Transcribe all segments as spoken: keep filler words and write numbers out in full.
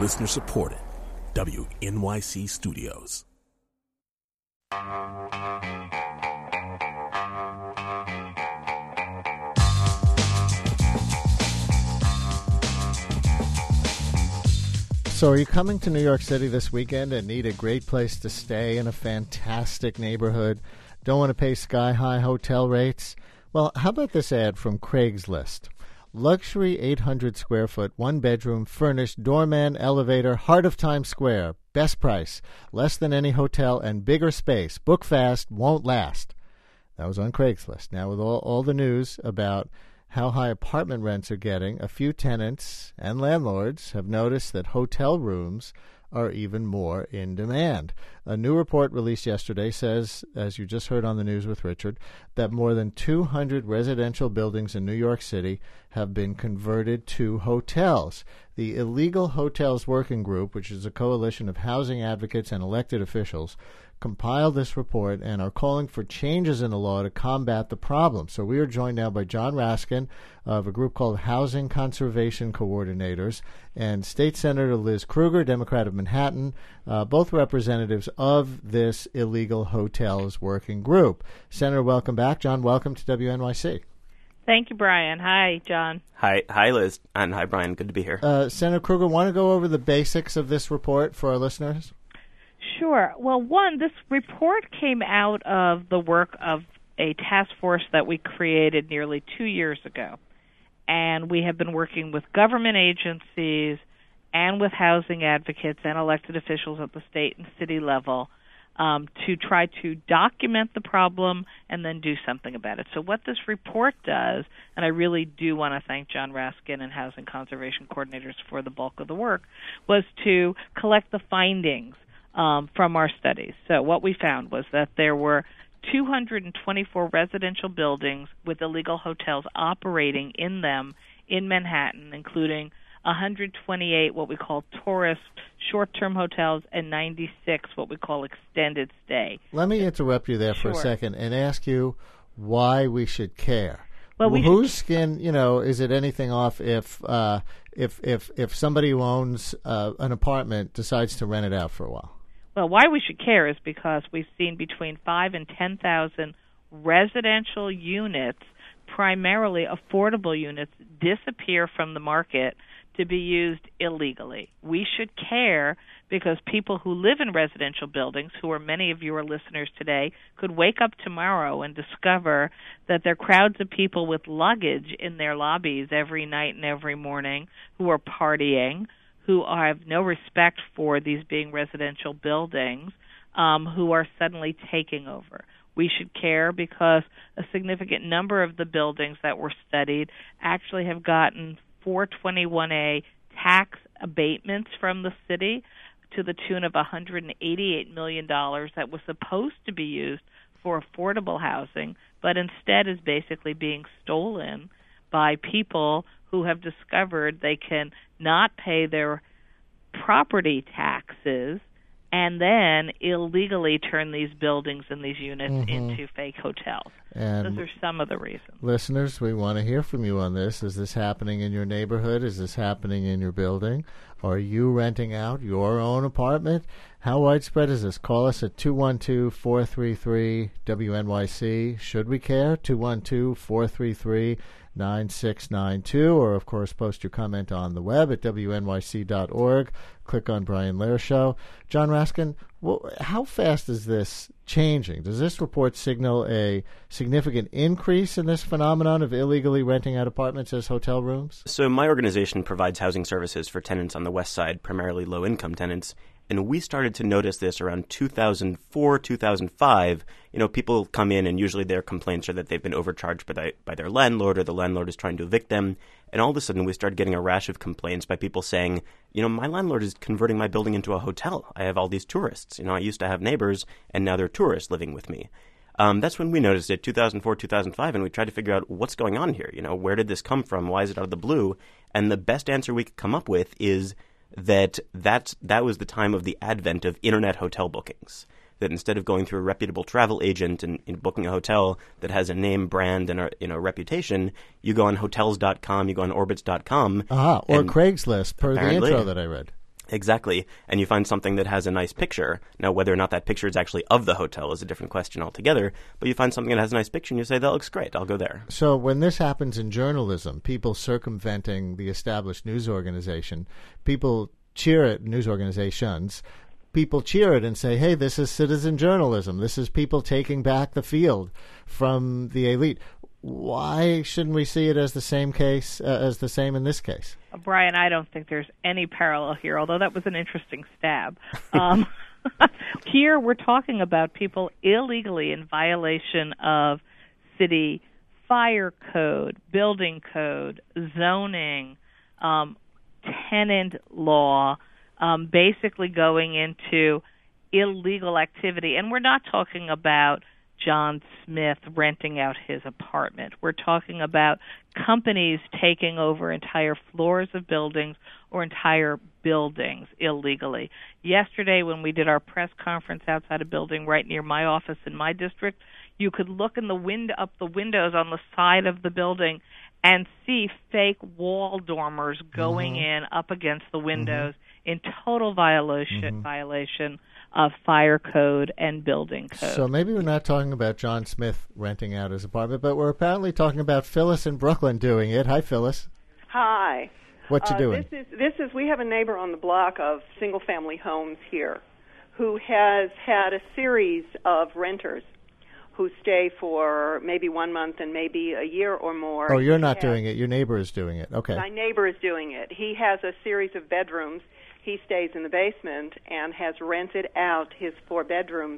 Listener supported. W N Y C Studios. So are you coming to New York City this weekend and need a great place to stay in a fantastic neighborhood? Don't want to pay sky-high hotel rates? Well, how about this ad from Craigslist? Luxury eight hundred square foot, one bedroom, furnished, doorman, elevator, heart of Times Square. Best price, less than any hotel, and bigger space. Book fast, won't last. That was on Craigslist. Now, with all, all the news about how high apartment rents are getting, a few tenants and landlords have noticed that hotel rooms are even more in demand. A new report released yesterday says, as you just heard on the news with Richard, that more than two hundred residential buildings in New York City have been converted to hotels. The Illegal Hotels Working Group, which is a coalition of housing advocates and elected officials, compiled this report and are calling for changes in the law to combat the problem. So we are joined now by John Raskin of a group called Housing Conservation Coordinators and State Senator Liz Krueger, Democrat of Manhattan, uh, both representatives of this Illegal Hotels Working Group. Senator, welcome back. John, welcome to W N Y C. Thank you, Brian. Hi, John. Hi, hi, Liz, and hi, Brian. Good to be here. Uh, Senator Krueger, want to go over the basics of this report for our listeners? Sure. Well, one, this report came out of the work of a task force that we created nearly two years ago. And we have been working with government agencies and with housing advocates and elected officials at the state and city level um, to try to document the problem and then do something about it. So what this report does, and I really do want to thank John Raskin and Housing Conservation Coordinators for the bulk of the work, was to collect the findings Um, from our studies. So what we found was that there were two hundred twenty-four residential buildings with illegal hotels operating in them in Manhattan, including one hundred twenty-eight what we call tourist short-term hotels and ninety-six what we call extended stay. Let me interrupt you there for Sure. a second and ask you why we should care. Well, we Whose should... skin, you know, is it anything off if uh, if if if somebody who owns uh, an apartment decides to rent it out for a while? Well, why we should care is because we've seen between five and ten thousand residential units, primarily affordable units, disappear from the market to be used illegally. We should care because people who live in residential buildings, who are many of your listeners today, could wake up tomorrow and discover that there are crowds of people with luggage in their lobbies every night and every morning who are partying, who have no respect for these being residential buildings, um, who are suddenly taking over. We should care because a significant number of the buildings that were studied actually have gotten four twenty-one A tax abatements from the city to the tune of one hundred eighty-eight million dollars that was supposed to be used for affordable housing, but instead is basically being stolen by people who have discovered they can not pay their property taxes and then illegally turn these buildings and these units mm-hmm. into fake hotels. And those are some of the reasons. Listeners, we want to hear from you on this. Is this happening in your neighborhood? Is this happening in your building? Are you renting out your own apartment? How widespread is this? Call us at two one two, four three three, W N Y C. Should we care? two one two, four three three, nine six nine two. Or, of course, post your comment on the web at W N Y C dot org. Click on Brian Lehrer Show. John Raskin, well, how fast is this changing? Does this report signal a significant increase in this phenomenon of illegally renting out apartments as hotel rooms? So my organization provides housing services for tenants on the West Side, primarily low-income tenants. And we started to notice this around two thousand four, two thousand five. You know, people come in and usually their complaints are that they've been overcharged by, the, by their landlord or the landlord is trying to evict them. And all of a sudden we started getting a rash of complaints by people saying, you know, my landlord is converting my building into a hotel. I have all these tourists. You know, I used to have neighbors and now they're tourists living with me. Um, that's when we noticed it, two thousand four, two thousand five, and we tried to figure out what's going on here. You know, where did this come from? Why is it out of the blue? And the best answer we could come up with is that that's, that was the time of the advent of internet hotel bookings. That instead of going through a reputable travel agent and, and booking a hotel that has a name, brand, and a you know reputation, you go on hotels dot com, you go on orbitz dot com. Ah, or Craigslist, per the intro that I read. Exactly. And you find something that has a nice picture. Now, whether or not that picture is actually of the hotel is a different question altogether. But you find something that has a nice picture and you say, that looks great. I'll go there. So when this happens in journalism, people circumventing the established news organization, people cheer it, news organizations, people cheer it and say, hey, this is citizen journalism. This is people taking back the field from the elite. Why shouldn't we see it as the same case, uh, as the same in this case? Brian, I don't think there's any parallel here, although that was an interesting stab. Um, here we're talking about people illegally in violation of city fire code, building code, zoning, um, tenant law, um, basically going into illegal activity. And we're not talking about John Smith renting out his apartment. We're talking about companies taking over entire floors of buildings or entire buildings illegally. Yesterday, when we did our press conference outside a building right near my office in my district, you could look in the window, up the windows on the side of the building and see fake wall dormers going mm-hmm. in up against the windows mm-hmm. in total violation mm-hmm. violation of fire code and building code. So maybe we're not talking about John Smith renting out his apartment, but we're apparently talking about Phyllis in Brooklyn doing it. Hi, Phyllis. Hi. What you uh, doing? This is this is we have a neighbor on the block of single-family homes here who has had a series of renters who stay for maybe one month and maybe a year or more. Oh, you're not has, doing it. Your neighbor is doing it. Okay. My neighbor is doing it. He has a series of bedrooms. He stays in the basement and has rented out his four bedrooms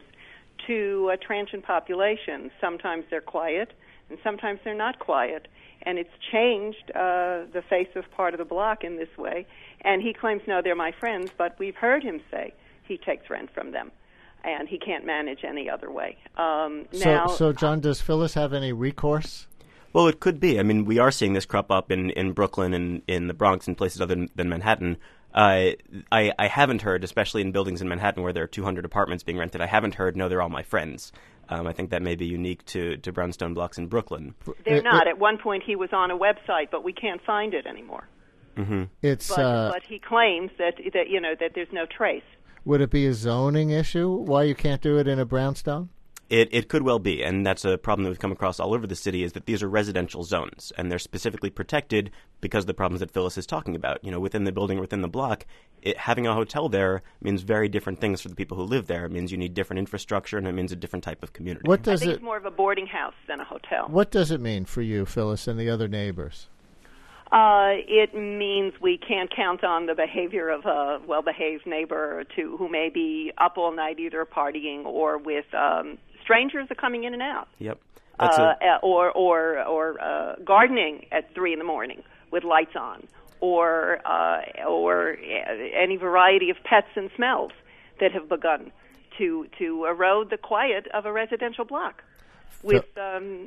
to a transient population. Sometimes they're quiet, and sometimes they're not quiet. And it's changed uh, the face of part of the block in this way. And he claims, no, they're my friends, but we've heard him say he takes rent from them, and he can't manage any other way. Um, so, now, so, John, does Phyllis have any recourse? Well, it could be. I mean, we are seeing this crop up in, in Brooklyn and in the Bronx and places other than, than Manhattan. Uh, I, I haven't heard, especially in buildings in Manhattan where there are two hundred apartments being rented, I haven't heard, no, they're all my friends. Um, I think that may be unique to, to brownstone blocks in Brooklyn. They're it, not. It, At one point he was on a website, but we can't find it anymore. Mm-hmm. It's, but, uh, but he claims that, that, you know, that there's no trace. Would it be a zoning issue why you can't do it in a brownstone? It it could well be, and that's a problem that we've come across all over the city, is that these are residential zones, and they're specifically protected because of the problems that Phyllis is talking about. You know, within the building, within the block, it, having a hotel there means very different things for the people who live there. It means you need different infrastructure, and it means a different type of community. What does I think it? It's more of a boarding house than a hotel. What does it mean for you, Phyllis, and the other neighbors? Uh, it means we can't count on the behavior of a well-behaved neighbor to who may be up all night either partying or with um, strangers are coming in and out. Yep. That's uh, a- or or or uh, gardening at three in the morning with lights on, or uh, or any variety of pets and smells that have begun to to erode the quiet of a residential block. With um,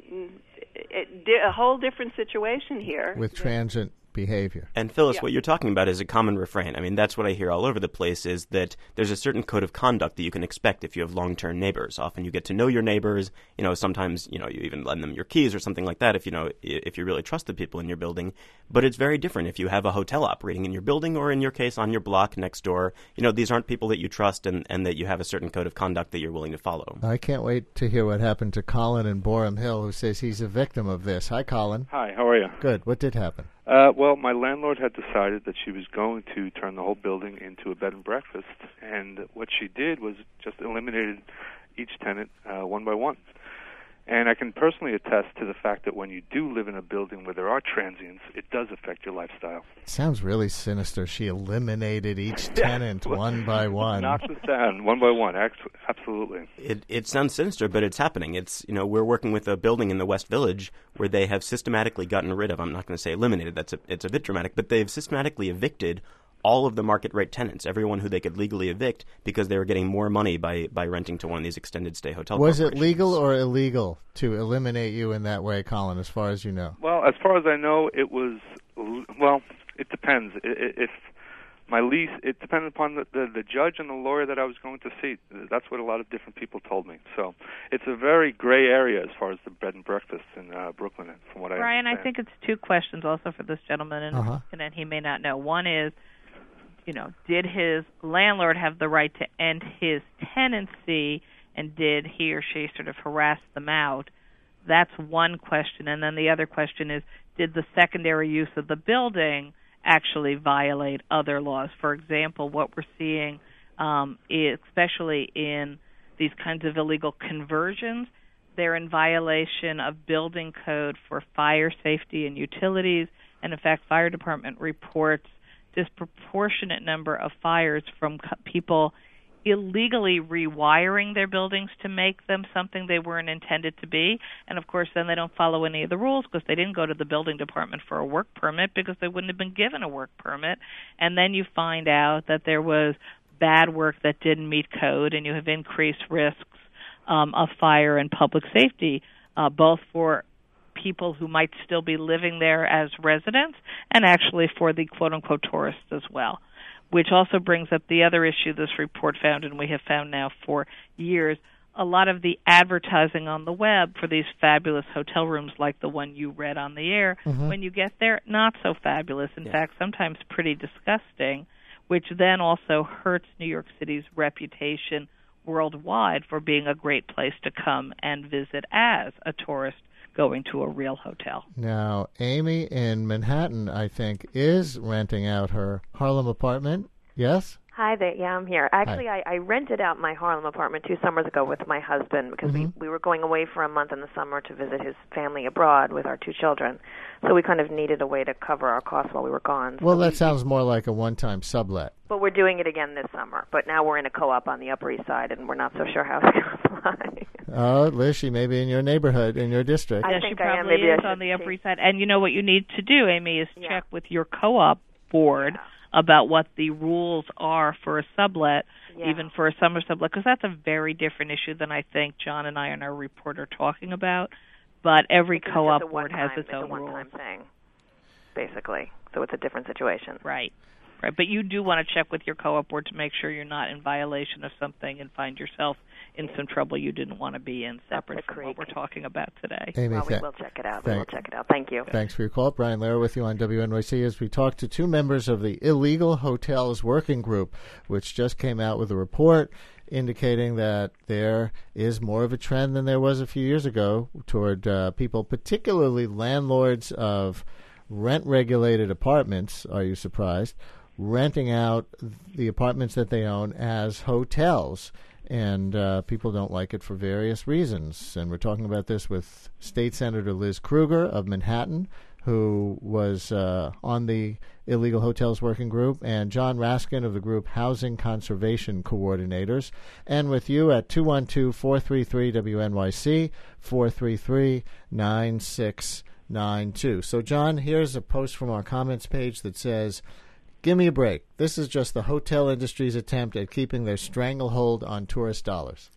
a whole different situation here. With transient behavior. And Phyllis, yeah. what you're talking about is a common refrain. I mean, that's what I hear all over the place, is that there's a certain code of conduct that you can expect if you have long-term neighbors. Often you get to know your neighbors. You know, sometimes, you know, you even lend them your keys or something like that if you know, if you really trust the people in your building. But it's very different if you have a hotel operating in your building or, in your case, on your block next door. You know, these aren't people that you trust and, and that you have a certain code of conduct that you're willing to follow. I can't wait to hear what happened to Colin in Borum Hill, who says he's a victim of this. Hi, Colin. Hi, how are you? Good. What did happen? Uh, well, my landlord had decided that she was going to turn the whole building into a bed and breakfast, and what she did was just eliminated each tenant uh, one by one. And I can personally attest to the fact that when you do live in a building where there are transients, it does affect your lifestyle. It sounds really sinister. She eliminated each tenant one by one. Knocks us down one by one. Absolutely. It it sounds sinister, but it's happening. It's, you know, we're working with a building in the West Village where they have systematically gotten rid of, I'm not going to say eliminated, that's a, it's a bit dramatic, but they've systematically evicted all of the market rate tenants, everyone who they could legally evict, because they were getting more money by, by renting to one of these extended stay hotel Was it corporations. legal or illegal to eliminate you in that way, Colin, as far as you know? Well, as far as I know, it was, well, it depends. If my lease, it depended upon the, the, the judge and the lawyer that I was going to see. That's what a lot of different people told me. So it's a very gray area as far as the bed and breakfast in uh, Brooklyn, from what I Brian, understand. I think it's two questions also for this gentleman, and, uh-huh. and then he may not know. One is, you know, did his landlord have the right to end his tenancy, and did he or she sort of harass them out? That's one question. And then the other question is, did the secondary use of the building actually violate other laws? For example, what we're seeing, um, is, especially in these kinds of illegal conversions, they're in violation of building code for fire safety and utilities. And in fact, fire department reports disproportionate number of fires from co- people illegally rewiring their buildings to make them something they weren't intended to be. And of course, then they don't follow any of the rules because they didn't go to the building department for a work permit because they wouldn't have been given a work permit. And then you find out that there was bad work that didn't meet code, and you have increased risks um, of fire and public safety, uh, both for people who might still be living there as residents and actually for the quote-unquote tourists as well, which also brings up the other issue this report found, and we have found now for years. A lot of the advertising on the web for these fabulous hotel rooms like the one you read on the air, mm-hmm. when you get there, not so fabulous. In yeah. fact, sometimes pretty disgusting, which then also hurts New York City's reputation worldwide for being a great place to come and visit as a tourist going to a real hotel. Now, Amy in Manhattan, I think, is renting out her Harlem apartment. Yes? Hi there. Yeah, I'm here. Actually, I, I rented out my Harlem apartment two summers ago with my husband because mm-hmm. we, we were going away for a month in the summer to visit his family abroad with our two children. So we kind of needed a way to cover our costs while we were gone. Well, so that we, sounds more like a one-time sublet. But we're doing it again this summer. But now we're in a co-op on the Upper East Side, and we're not so sure how it's going to apply. Oh, Liz, she may be in your neighborhood, in your district. I yeah, think she I am. probably Maybe is I on the Upper see. East Side. And you know what you need to do, Amy, is yeah. check with your co-op board yeah. about what the rules are for a sublet, yeah. even for a summer sublet, because that's a very different issue than I think John and I and our report are talking about. But every because co-op it's board has its it's own a one-time rules. thing, basically. So it's a different situation. Right. Right. But you do want to check with your co-op board to make sure you're not in violation of something and find yourself in some trouble you didn't want to be in, separate from what we're talking about today. Amy, well, we th- will check it out. Thank, we will check it out. Thank you. Thanks for your call. Brian Lehrer with you on W N Y C as we talk to two members of the Illegal Hotels Working Group, which just came out with a report indicating that there is more of a trend than there was a few years ago toward uh, people, particularly landlords of rent-regulated apartments, are you surprised, renting out the apartments that they own as hotels. And uh, people don't like it for various reasons. And we're talking about this with State Senator Liz Krueger of Manhattan, who was uh, on the Illegal Hotels Working Group, and John Raskin of the group Housing Conservation Coordinators. And with you at two one two, four three three, W N Y C, four three three, nine six nine two. So, John, here's a post from our comments page that says, give me a break. This is just the hotel industry's attempt at keeping their stranglehold on tourist dollars.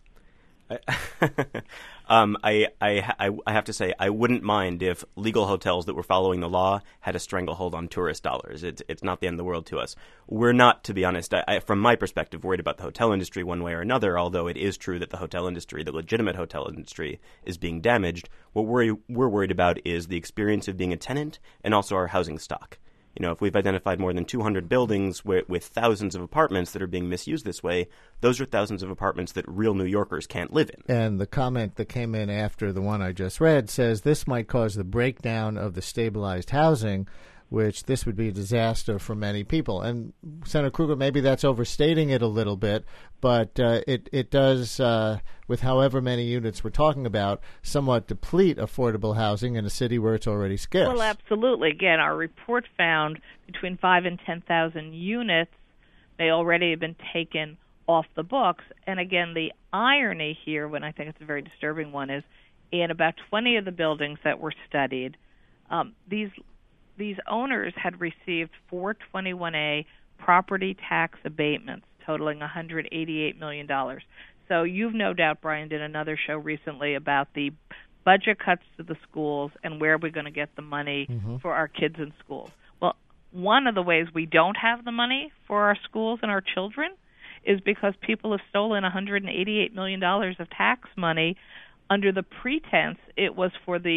um, I, I, I have to say, I wouldn't mind if legal hotels that were following the law had a stranglehold on tourist dollars. It's, it's not the end of the world to us. We're not, to be honest, I, I, from my perspective, worried about the hotel industry one way or another, although it is true that the hotel industry, the legitimate hotel industry, is being damaged. What we're, we're worried about is the experience of being a tenant and also our housing stock. You know, if we've identified more than two hundred buildings with, with thousands of apartments that are being misused this way, those are thousands of apartments that real New Yorkers can't live in. And the comment that came in after the one I just read says this might cause the breakdown of the stabilized housing, which this would be a disaster for many people. And Senator Krueger, maybe that's overstating it a little bit, but uh, it, it does, uh, with however many units we're talking about, somewhat deplete affordable housing in a city where it's already scarce. Well, absolutely. Again, our report found between five and ten thousand units may already have been taken off the books. And again, the irony here, when I think it's a very disturbing one, is in about twenty of the buildings that were studied, um, these These owners had received four twenty-one A property tax abatements totaling one hundred eighty-eight million dollars. So you've no doubt, Brian, did another show recently about the budget cuts to the schools and where we're going to get the money mm-hmm. for our kids in schools. Well, one of the ways we don't have the money for our schools and our children is because people have stolen one hundred eighty-eight million dollars of tax money under the pretense it was for the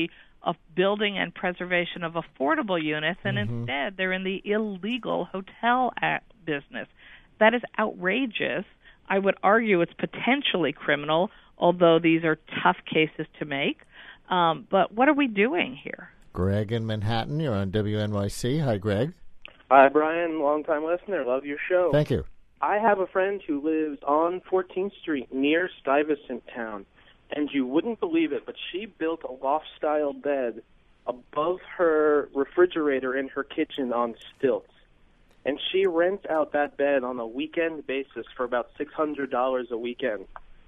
of building and preservation of affordable units, and mm-hmm. instead they're in the illegal hotel business. That is outrageous. I would argue it's potentially criminal, although these are tough cases to make. Um, but what are we doing here? Greg in Manhattan, you're on W N Y C. Hi, Greg. Hi, Brian, long-time listener. Love your show. Thank you. I have a friend who lives on fourteenth Street near Stuyvesant Town, and you wouldn't believe it, but she built a loft-style bed above her refrigerator in her kitchen on stilts. And she rents out that bed on a weekend basis for about six hundred dollars a weekend.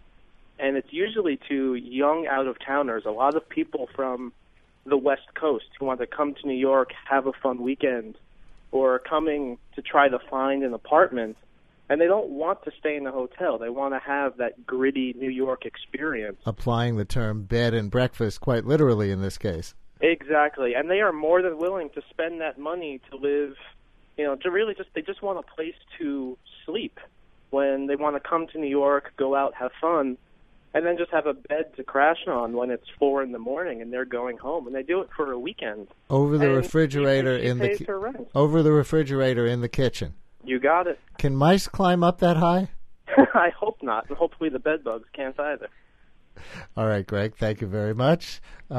And it's usually to young out-of-towners, a lot of people from the West Coast who want to come to New York, have a fun weekend, or coming to try to find an apartment. And they don't want to stay in a hotel. They want to have that gritty New York experience. Applying the term bed and breakfast quite literally in this case. Exactly. And they are more than willing to spend that money to live, you know, to really just, they just want a place to sleep when they want to come to New York, go out, have fun, and then just have a bed to crash on when it's four in the morning and they're going home. And they do it for a weekend. Over the and refrigerator she, she in pays the her rent. Over the refrigerator in the kitchen. You got it. Can mice climb up that high? I hope not. And hopefully the bed bugs can't either. All right, Greg. Thank you very much.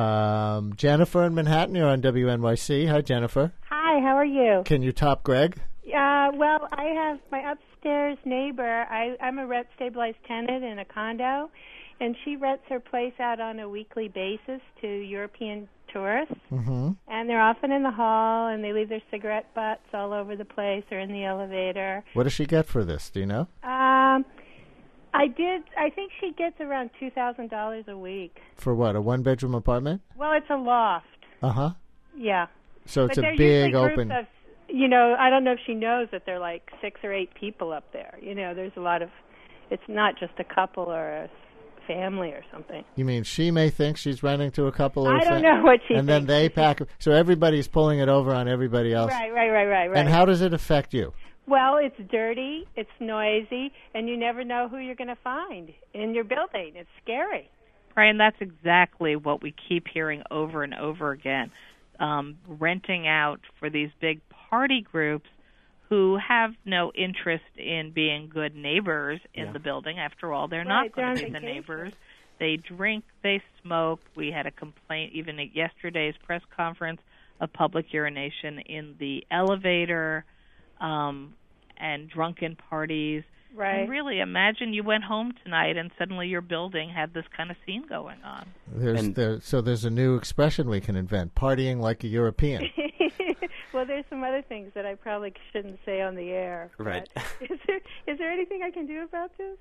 Um, Jennifer in Manhattan, you're on W N Y C. Hi, Jennifer. Hi, how are you? Can you top Greg? Uh, well, I have my upstairs neighbor. I, I'm a rent-stabilized tenant in a condo, and she rents her place out on a weekly basis to European tourists. Mm-hmm. And they're often in the hall, and they leave their cigarette butts all over the place or in the elevator. What does she get for this? Do you know? Um, I did. I think she gets around two thousand dollars a week. For what, a one-bedroom apartment? Well, it's a loft. Uh-huh. Yeah. So it's but a they're big usually open... Groups of, you know, I don't know if she knows that there are like six or eight people up there. You know, there's a lot of... It's not just a couple or a family or something. You mean she may think she's renting to a couple? Or I don't fa- know what she And thinks. then they pack... So everybody's pulling it over on everybody else. Right, right, right, right, right. And how does it affect you? Well, it's dirty, it's noisy, and you never know who you're going to find in your building. It's scary. Right, and that's exactly what we keep hearing over and over again. Um, renting out for these big party groups who have no interest in being good neighbors in yeah. the building. After all, they're right, not going to they're be the vacation. neighbors. They drink, they smoke. We had a complaint even at yesterday's press conference of public urination in the elevator. Um, and drunken parties. Right. And really, imagine you went home tonight and suddenly your building had this kind of scene going on. There's And- there, so there's a new expression we can invent, partying like a European. Well, there's some other things that I probably shouldn't say on the air. Right. But Is there is there anything I can do about this?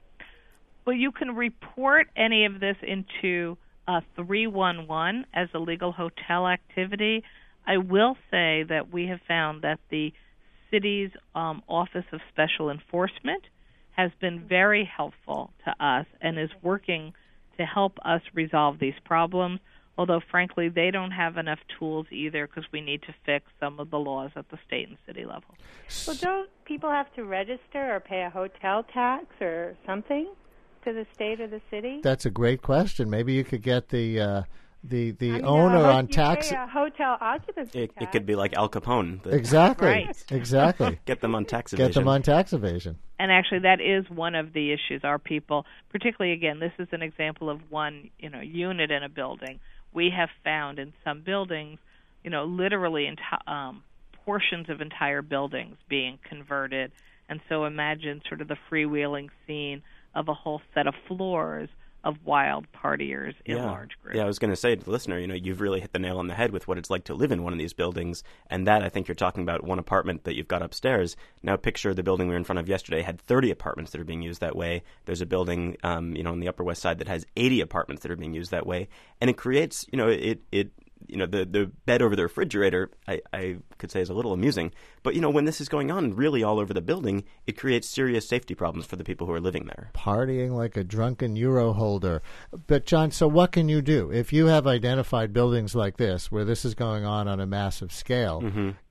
Well, you can report any of this into uh, three one one as illegal hotel activity. I will say that we have found that the city's um, Office of Special Enforcement has been very helpful to us and is working to help us resolve these problems, although, frankly, they don't have enough tools either because we need to fix some of the laws at the state and city level. Well, don't people have to register or pay a hotel tax or something to the state or the city? That's a great question. Maybe you could get the uh, the the I mean, owner a ho- on you tax. pay a hotel occupancy It, tax. it could be like Al Capone. the- Exactly. Right. Exactly. Get them on tax evasion. Get them on tax evasion. And actually, that is one of the issues. Our people, particularly again, this is an example of one, you know, unit in a building. We have found in some buildings, you know, literally enti- um, portions of entire buildings being converted. And so imagine sort of the freewheeling scene of a whole set of floors of wild partiers in yeah. large groups. Yeah, I was going to say to the listener, you know, you've really hit the nail on the head with what it's like to live in one of these buildings. And that, I think you're talking about one apartment that you've got upstairs. Now picture the building we were in front of yesterday had thirty apartments that are being used that way. There's a building, um, you know, on the Upper West Side that has eighty apartments that are being used that way. And it creates, you know, it, it you know, the, the bed over the refrigerator, I, I could say is a little amusing. But, you know, when this is going on really all over the building, it creates serious safety problems for the people who are living there. Partying like a drunken euro holder. But, John, so what can you do? If you have identified buildings like this, where this is going on on a massive scale, Mm-hmm.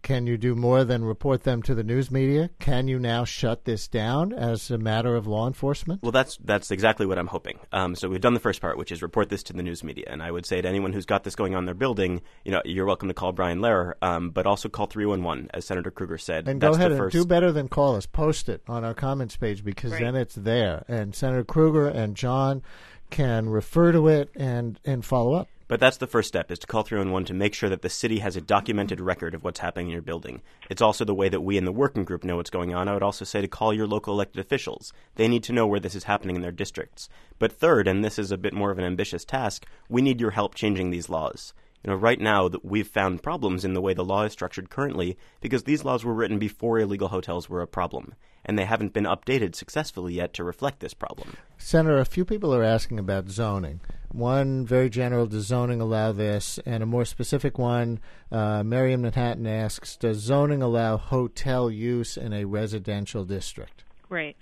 Can you do more than report them to the news media? Can you now shut this down as a matter of law enforcement? Well, that's that's exactly what I'm hoping. Um, so we've done the first part, which is report this to the news media. And I would say to anyone who's got this going on in their building, you know, you're welcome to call Brian Lehrer, um, but also call three one one, as Senator Kruger said. And that's go ahead the and first... do better than call us. Post it on our comments page, because Right. then it's there. And Senator Kruger and John can refer to it and, and follow up. But that's the first step, is to call three one one to make sure that the city has a documented record of what's happening in your building. It's also the way that we in the working group know what's going on. I would also say to call your local elected officials. They need to know where this is happening in their districts. But third, and this is a bit more of an ambitious task, we need your help changing these laws. You know, right now that we've found problems in the way the law is structured currently because these laws were written before illegal hotels were a problem, and they haven't been updated successfully yet to reflect this problem. Senator, a few people are asking about zoning. One very general, does zoning allow this? And a more specific one, uh, Miriam Manhattan asks, does zoning allow hotel use in a residential district? Great.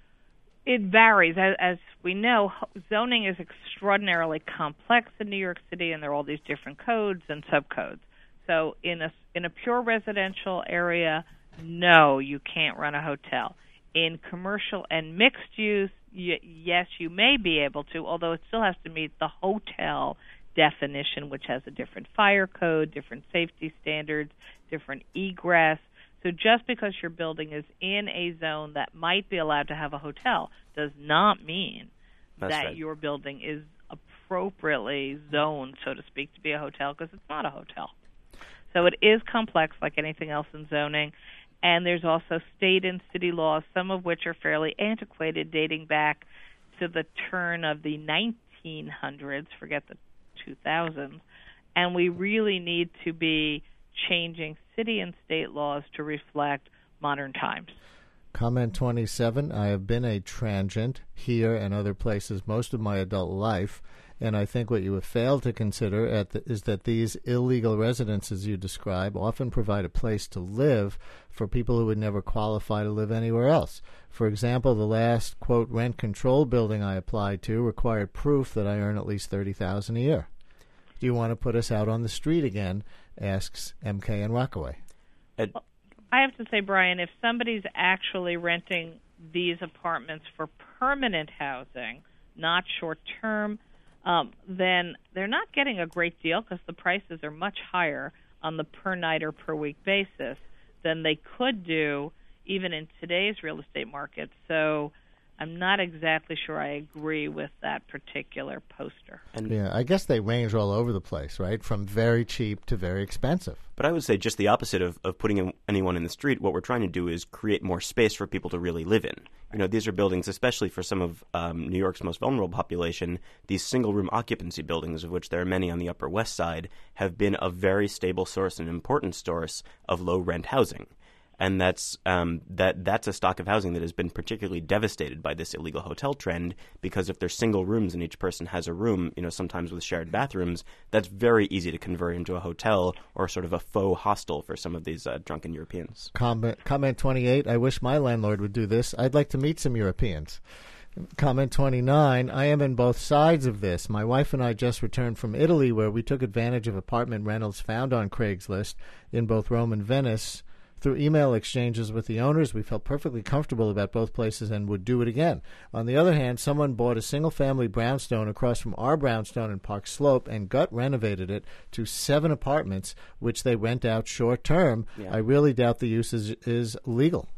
It varies. As, as we know, zoning is extraordinarily complex in New York City, and there are all these different codes and subcodes. So in a, in a pure residential area, no, you can't run a hotel. In commercial and mixed use, y- yes, you may be able to, although it still has to meet the hotel definition, which has a different fire code, different safety standards, different egress. So just because your building is in a zone that might be allowed to have a hotel does not mean That's that right. your building is appropriately zoned, so to speak, to be a hotel, because it's not a hotel. So it is complex like anything else in zoning. And there's also state and city laws, some of which are fairly antiquated, dating back to the turn of the nineteen hundreds, forget the two thousands. And we really need to be changing city and state laws to reflect modern times. Comment twenty-seven, I have been a transient here and other places most of my adult life, and I think what you have failed to consider at the, is that these illegal residences you describe often provide a place to live for people who would never qualify to live anywhere else. For example, the last, quote, rent control building I applied to required proof that I earn at least thirty thousand dollars a year. Do you want to put us out on the street again, asks M K in Rockaway. Ed- I have to say, Brian, if somebody's actually renting these apartments for permanent housing, not short-term, um, then they're not getting a great deal because the prices are much higher on the per-night or per-week basis than they could do even in today's real estate market. So I'm not exactly sure I agree with that particular poster. And Yeah, I guess they range all over the place, right? From very cheap to very expensive. But I would say just the opposite of, of putting in, anyone in the street. What we're trying to do is create more space for people to really live in. You know, these are buildings, especially for some of um, New York's most vulnerable population, these single-room occupancy buildings, of which there are many on the Upper West Side, have been a very stable source and important source of low-rent housing. And that's um, that that's a stock of housing that has been particularly devastated by this illegal hotel trend, because if there's single rooms and each person has a room, you know, sometimes with shared bathrooms, that's very easy to convert into a hotel or sort of a faux hostel for some of these uh, drunken Europeans. Comment, comment twenty-eight, I wish my landlord would do this. I'd like to meet some Europeans. Comment twenty-nine, I am in both sides of this. My wife and I just returned from Italy, where we took advantage of apartment rentals found on Craigslist in both Rome and Venice. Through email exchanges with the owners, we felt perfectly comfortable about both places and would do it again. On the other hand, someone bought a single-family brownstone across from our brownstone in Park Slope and gut renovated it to seven apartments, which they rent out short-term. Yeah. I really doubt the use is, is legal.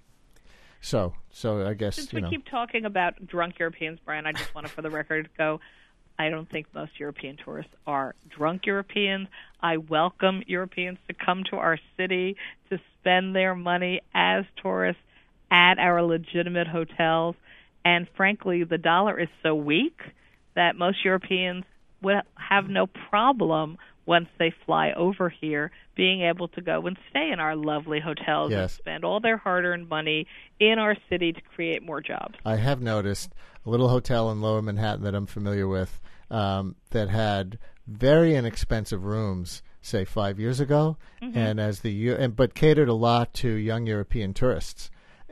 So, so I guess, Since you we know. keep talking about drunk Europeans, Brian, I just want to, for the record, go, I don't think most European tourists are drunk Europeans. I welcome Europeans to come to our city to spend their money as tourists at our legitimate hotels. And frankly, the dollar is so weak that most Europeans would have no problem once they fly over here being able to go and stay in our lovely hotels Yes. and spend all their hard-earned money in our city to create more jobs. I have noticed a little hotel in Lower Manhattan that I'm familiar with um, that had very inexpensive rooms, say five years ago, Mm-hmm. and as the year, and but catered a lot to young European tourists.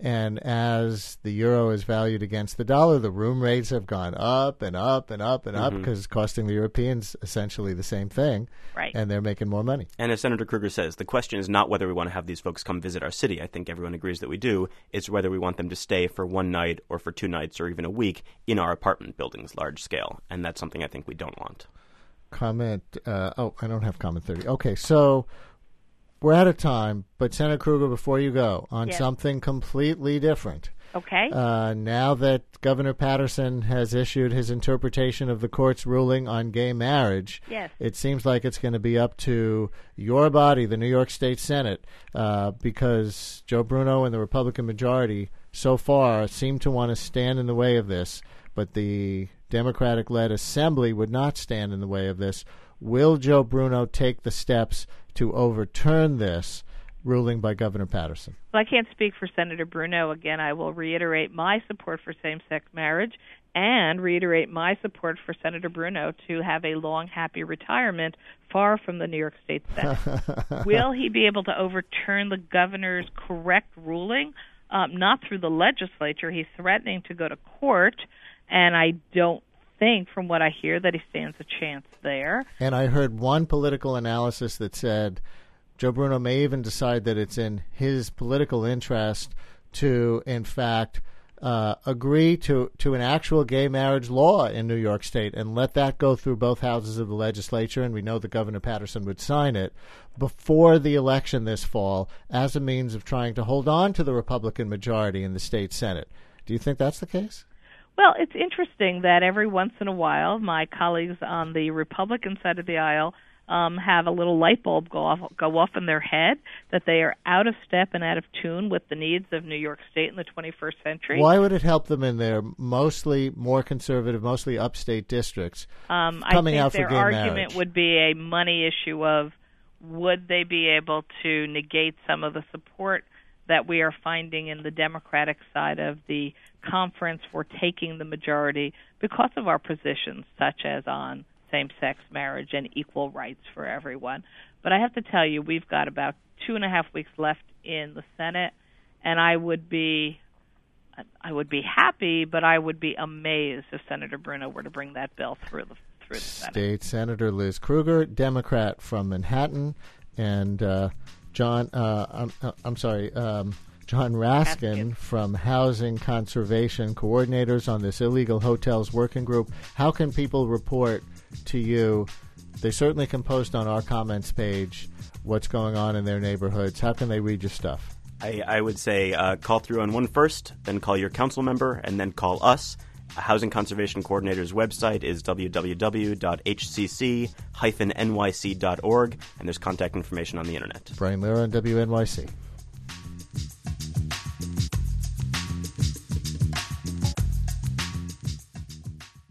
And as the euro is valued against the dollar, the room rates have gone up and up and up and up Mm-hmm. because it's costing the Europeans essentially the same thing. Right. And they're making more money. And as Senator Kruger says, the question is not whether we want to have these folks come visit our city. I think everyone agrees that we do. It's whether we want them to stay for one night or for two nights or even a week in our apartment buildings, large scale. And that's something I think we don't want. Comment. Uh, oh, I don't have comment thirty. Okay, so we're out of time. But Senator Kruger, before you go, on Yes. something completely different. Okay. Uh, now that Governor Patterson has issued his interpretation of the court's ruling on gay marriage, Yes. it seems like it's going to be up to your body, the New York State Senate, uh, because Joe Bruno and the Republican majority so far seem to want to stand in the way of this, but the Democratic-led Assembly would not stand in the way of this. Will Joe Bruno take the steps to overturn this ruling by Governor Patterson? Well, I can't speak for Senator Bruno. Again, I will reiterate my support for same-sex marriage and reiterate my support for Senator Bruno to have a long, happy retirement far from the New York State Senate. Will he be able to overturn the governor's correct ruling? Um, not through the legislature. He's threatening to go to court, and I don't think, from what I hear, that he stands a chance there. And I heard one political analysis that said Joe Bruno may even decide that it's in his political interest to, in fact, uh, agree to, to an actual gay marriage law in New York State and let that go through both houses of the legislature, and we know that Governor Patterson would sign it, before the election this fall as a means of trying to hold on to the Republican majority in the state Senate. Do you think that's the case? Well, it's interesting that every once in a while my colleagues on the Republican side of the aisle um, have a little light bulb go off, go off in their head that they are out of step and out of tune with the needs of New York State in the twenty-first century. Why would it help them in their mostly more conservative, mostly upstate districts um, coming I think out for their gay argument marriage? would be a money issue of would they be able to negate some of the support that we are finding in the Democratic side of the conference for taking the majority because of our positions, such as on same-sex marriage and equal rights for everyone. But I have to tell you, we've got about two and a half weeks left in the Senate, and I would be I would be happy, but I would be amazed if Senator Bruno were to bring that bill through the through the Senate. State Senator Liz Kruger, Democrat from Manhattan, and uh, John, uh, I'm, uh, I'm sorry, um, John Raskin Raskin. from Housing Conservation Coordinators on this Illegal Hotels Working Group. How can people report to you? They certainly can post on our comments page what's going on in their neighborhoods. How can they read your stuff? I, I would say uh, call through on one first, then call your council member, and then call us. Housing Conservation Coordinator's website is w w w dot h c c dash n y c dot org, and there's contact information on the internet. Brian Lira on W N Y C.